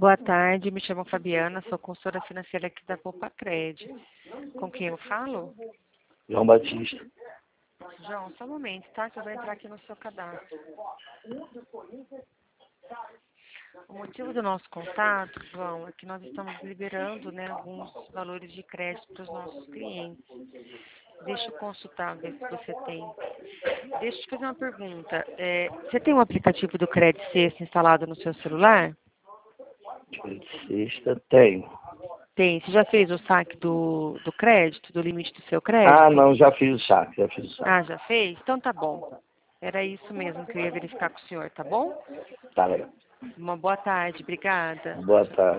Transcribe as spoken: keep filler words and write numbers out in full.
Boa tarde, me chamo Fabiana, sou consultora financeira aqui da Poupa Cred. Com quem eu falo? João Batista. João, só um momento, tá? Que eu vou entrar aqui no seu cadastro. O motivo do nosso contato, João, é que nós estamos liberando, né, alguns valores de crédito para os nossos clientes. Deixa eu consultar, ver se você tem. Deixa eu te fazer uma pergunta. É, você tem um aplicativo do Credit Sexta instalado no seu celular? Sexta, tenho. Tem. Você já fez o saque do, do crédito, do limite do seu crédito? Ah, não, já fiz o saque, já fiz o saque. Ah, já fez? Então tá bom. Era isso mesmo que eu ia verificar com o senhor, tá bom? Tá legal. Uma boa tarde, obrigada. Boa tarde.